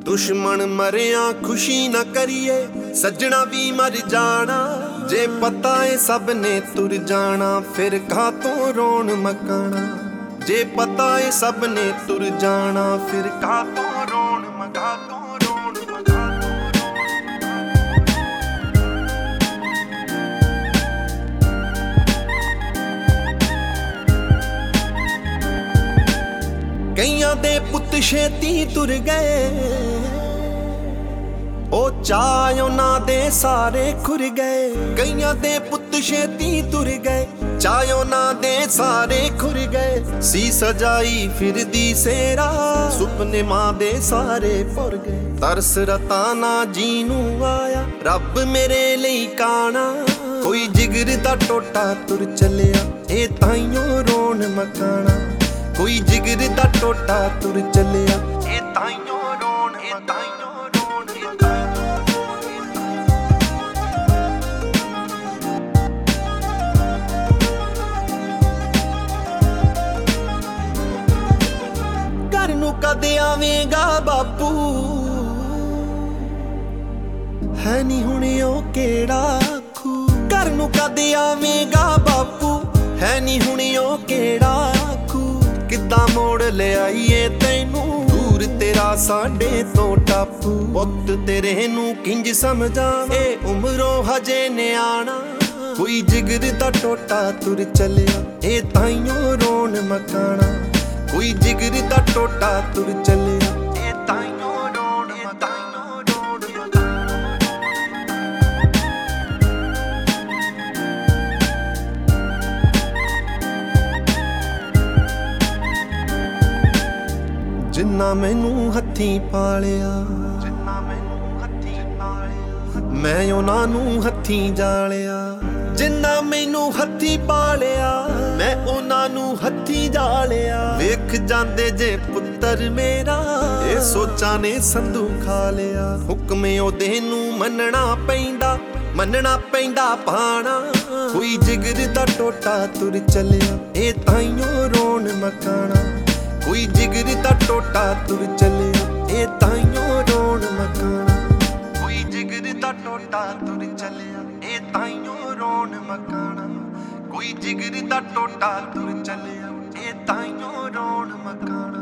दुश्मन मरिया खुशी न करिए, सजना भी मर जाना। जे पता है सब ने तुर जाना, फिर कातों रोन मकाना। जे पता है सब ने तुर जाना, फिर कातों रोन मकातों रोन मकातों। कईयां दे पुत छेती तुर गए, ओ चाय उन्हां दे सारे खुर गए। कईयां दे पुत छेती तुर गए, चाय उन्हां दे सारे खुर गए। सी सजाई फिरदी सेरा, सुपने मां दे सारे भुर गए। तरस रताना जीनू आया, रब मेरे लई काना। कोई जिगर दा टोटा तुर चलिया, ए ताइयों रोन मकाना। कोई जिगर दा टोटा तुर चलिया, ए ताइयों रोन ए ताइयों रोन ए ताइयों। घर नूं कदे आवेगा बापू, है नी हुण ओ केड़ा आखू। घर नूं कदे आवेगा बापू, है नी हुण ओ केड़ा आखू। किद्दां मोड़ ले आईए तैनू, दूर तेरा साडे तो टापू। पुत्त तेरे नू किंज समझां, ए उमरों हजे न्याणा। कोई जिगर दा टोटा तुर चलिया, ए ताइयों रोन मकाना। कोई जिगर दा टोटा तुर चलिया, ए ताइयों रोन ए ताइयों रोन मकाना। जिन्ना मैनू हत्थी पालिया, जिन्ना मैनू हत्थी पालिया, मैं उन्हां नू हत्थी जालिया। जिन्ना मैनू हत्थी पालिया, मैं उन्हां नू हत्थी जालिया। वेख जांदे जे पुत्तर मेरा, ए सोचां ने संधू खा लिया। हुक्मे ओदे नू मनना पैंदा पाना। कोई जिगर दा टोटा तुर चलिया, ए ताइयों रोन मकाना। कोई जिगर दा टोटा तुर चलिया, ए ताइयों रोन मकाना। कोई जिगर दा टोटा तुर चलिया, ए ताइयों रोन मकाना। कोई जिगर दा टोटा तुर चलिया, ए ताइयों रोन मकाना।